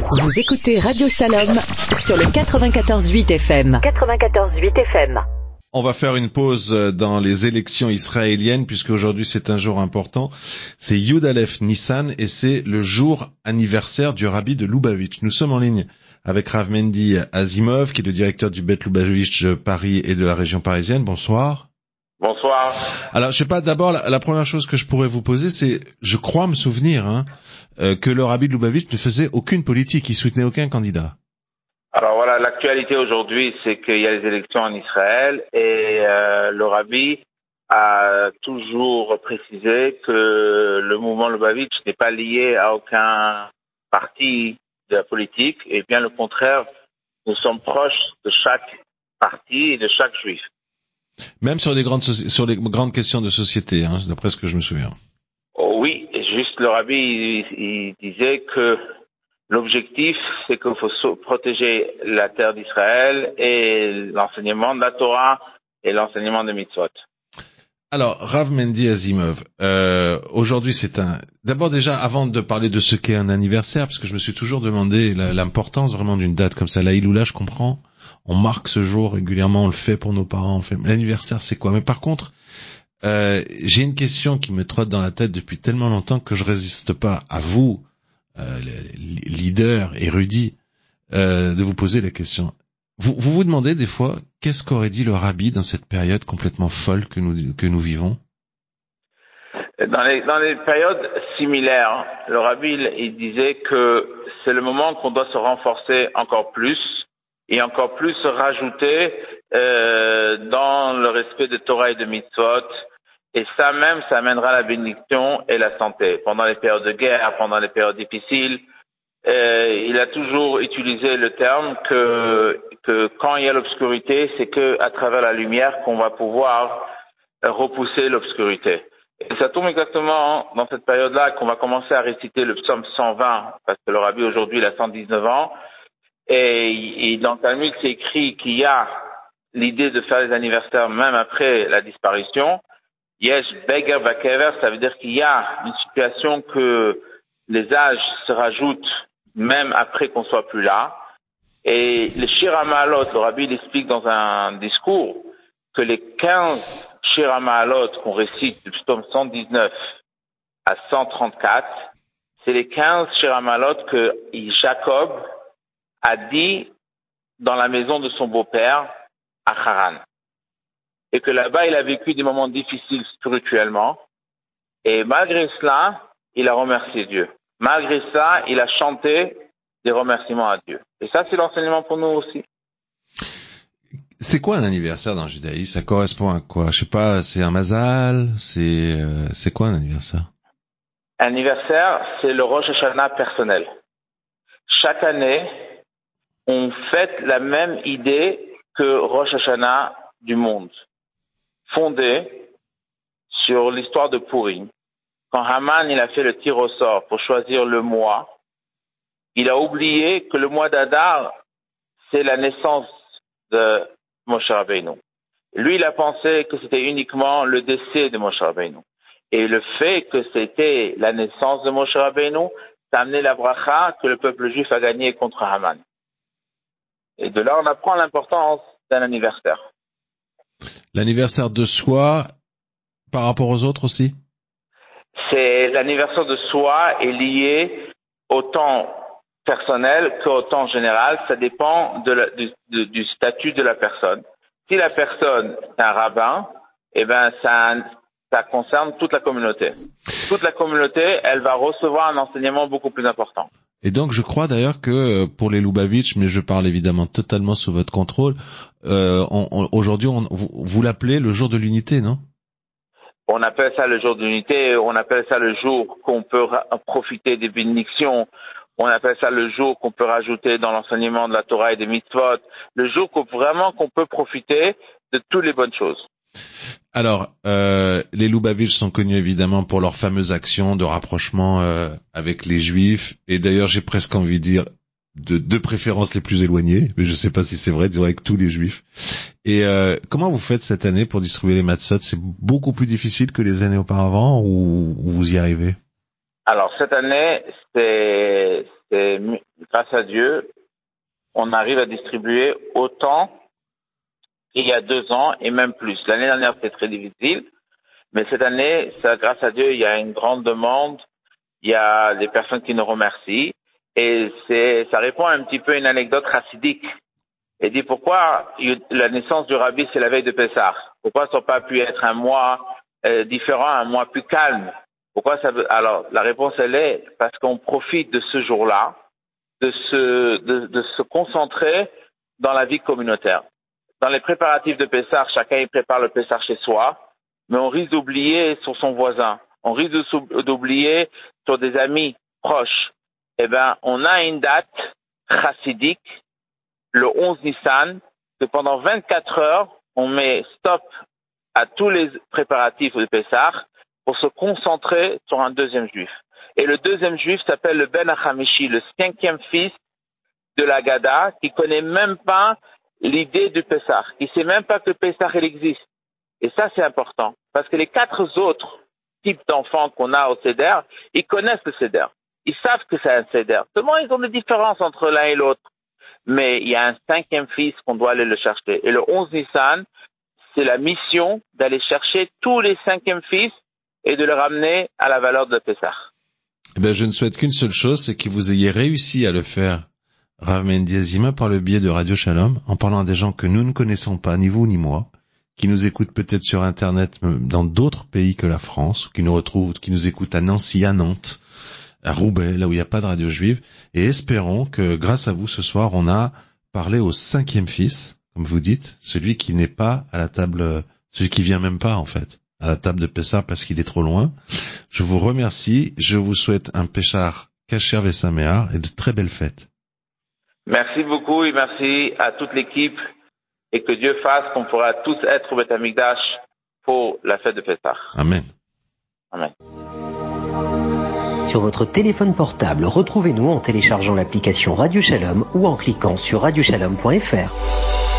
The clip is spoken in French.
Vous écoutez Radio Shalom sur le 94.8 FM. 94.8 FM. On va faire une pause dans les élections israéliennes puisque aujourd'hui c'est un jour important. C'est Yud Aleph Nissan et c'est le jour anniversaire du rabbi de Lubavitch. Nous sommes en ligne avec Rav Mendy Azimov qui est le directeur du Bet Lubavitch Paris et de la région parisienne. Bonsoir. Bonsoir. Alors, je sais pas, d'abord, la première chose que je pourrais vous poser, c'est, je crois me souvenir, que le rabbi de Lubavitch ne faisait aucune politique, il soutenait aucun candidat. Alors voilà, l'actualité aujourd'hui, c'est qu'il y a les élections en Israël et le rabbi a toujours précisé que le mouvement Lubavitch n'est pas lié à aucun parti de la politique et bien le contraire, nous sommes proches de chaque parti et de chaque juif. Même sur les grandes questions de société, d'après ce que je me souviens. Oh oui, juste le rabbi, il disait que l'objectif, c'est qu'il faut protéger la terre d'Israël et l'enseignement de la Torah et l'enseignement des mitzvot. Alors, Rav Mendy Azimov, aujourd'hui d'abord déjà, avant de parler de ce qu'est un anniversaire, parce que je me suis toujours demandé l'importance vraiment d'une date comme ça, la Iloula, je comprends. On marque ce jour régulièrement, on le fait pour nos parents, on fait. L'anniversaire, c'est quoi? Mais par contre, j'ai une question qui me trotte dans la tête depuis tellement longtemps que je résiste pas à vous, leader, érudit, de vous poser la question. Vous demandez des fois, qu'est-ce qu'aurait dit le rabbi dans cette période complètement folle que nous vivons? Dans les périodes similaires, le rabbi, il disait que c'est le moment qu'on doit se renforcer encore plus et encore plus se rajouter dans le respect de Torah et de mitzvot. Et ça même, ça amènera la bénédiction et la santé. Pendant les périodes de guerre, pendant les périodes difficiles, il a toujours utilisé le terme que quand il y a l'obscurité, c'est que à travers la lumière qu'on va pouvoir repousser l'obscurité. Et ça tombe exactement dans cette période-là qu'on va commencer à réciter le psaume 120, parce que le rabbi aujourd'hui il a 119 ans. Et dans le Talmud, c'est écrit qu'il y a l'idée de faire les anniversaires même après la disparition. Yesh Beger Vakever, ça veut dire qu'il y a une situation que les âges se rajoutent même après qu'on soit plus là. Et le Shir HaMa'alot, le rabbi l'explique dans un discours que les 15 Shir HaMa'alot qu'on récite du psaume 119 à 134, c'est les 15 Shir HaMa'alot que Jacob a dit dans la maison de son beau-père à Haran. Et que là-bas, il a vécu des moments difficiles spirituellement. Et malgré cela, il a remercié Dieu. Malgré ça, il a chanté des remerciements à Dieu. Et ça, c'est l'enseignement pour nous aussi. C'est quoi un anniversaire dans le judaïsme? Ça correspond à quoi? Je sais pas, c'est un mazal? C'est quoi un anniversaire? Un anniversaire, c'est le Rosh Hashanah personnel. Chaque année, on fête la même idée que Rosh Hashanah du monde, fondée sur l'histoire de Purim. Quand Haman il a fait le tir au sort pour choisir le mois, il a oublié que le mois d'Adar, c'est la naissance de Moshe Rabbeinu. Lui, il a pensé que c'était uniquement le décès de Moshe Rabbeinu. Et le fait que c'était la naissance de Moshe Rabbeinu, ça a amené la bracha que le peuple juif a gagné contre Haman. Et de là, on apprend l'importance d'un anniversaire. L'anniversaire de soi par rapport aux autres aussi? C'est l'anniversaire de soi est lié au temps personnel qu'au temps général. Ça dépend du statut de la personne. Si la personne est un rabbin, eh ben ça concerne toute la communauté. Toute la communauté, elle va recevoir un enseignement beaucoup plus important. Et donc, je crois d'ailleurs que pour les Lubavitch, mais je parle évidemment totalement sous votre contrôle, aujourd'hui, vous l'appelez le jour de l'unité, non? On appelle ça le jour de l'unité, on appelle ça le jour qu'on peut profiter des bénédictions, on appelle ça le jour qu'on peut rajouter dans l'enseignement de la Torah et des mitzvot, le jour qu'on peut profiter de toutes les bonnes choses. Alors, les Lubavitch sont connus évidemment pour leur fameuse action de rapprochement avec les Juifs, et d'ailleurs j'ai presque envie de dire de préférence les plus éloignés, mais je sais pas si c'est vrai, disons avec tous les Juifs. Et comment vous faites cette année pour distribuer les matzot? C'est beaucoup plus difficile que les années auparavant ou vous y arrivez? Alors cette année, c'est grâce à Dieu, on arrive à distribuer autant qu'il y a 2 ans et même plus. L'année dernière, c'était très difficile, mais cette année, grâce à Dieu, il y a une grande demande, il y a des personnes qui nous remercient, et ça répond un petit peu à une anecdote chassidique. Et dit pourquoi la naissance du Rabbi, c'est la veille de Pessah. Pourquoi ça n'a pas pu être un mois différent, un mois plus calme? Alors, la réponse, elle est parce qu'on profite de ce jour-là, de se concentrer dans la vie communautaire. Dans les préparatifs de Pessah, chacun il prépare le Pessah chez soi, mais on risque d'oublier sur son voisin, on risque d'oublier sur des amis proches. Eh ben, on a une date chassidique, le 11 Nissan, que pendant 24 heures, on met stop à tous les préparatifs de Pessah pour se concentrer sur un deuxième juif. Et le deuxième juif s'appelle le Ben Hachamishi, le 5e fils de la Gada, qui connaît même pas l'idée du Pessah. Il sait même pas que le Pessah, il existe. Et ça, c'est important. Parce que les 4 autres types d'enfants qu'on a au Seder, ils connaissent le Seder. Ils savent que c'est un Seder. Seulement, ils ont des différences entre l'un et l'autre. Mais il y a un 5e fils qu'on doit aller le chercher. Et le 11 Nissan, c'est la mission d'aller chercher tous les 5e fils et de les ramener à la valeur de Pessah. Eh ben, je ne souhaite qu'une seule chose, c'est que vous ayez réussi à le faire, Rav Mendy Azima, par le biais de Radio Shalom, en parlant à des gens que nous ne connaissons pas, ni vous ni moi, qui nous écoutent peut-être sur Internet dans d'autres pays que la France, qui nous écoutent à Nancy, à Nantes, à Roubaix, là où il n'y a pas de radio juive, et espérons que grâce à vous ce soir, on a parlé au 5e fils, comme vous dites, celui qui n'est pas à la table, celui qui vient même pas en fait, à la table de Pessah parce qu'il est trop loin. Je vous remercie, je vous souhaite un Peshar Kasher Vesameach et de très belles fêtes. Merci beaucoup et merci à toute l'équipe et que Dieu fasse qu'on pourra tous être au Beth Amikdash pour la fête de Pessah. Amen. Amen. Sur votre téléphone portable, retrouvez-nous en téléchargeant l'application Radio Shalom ou en cliquant sur radioshalom.fr.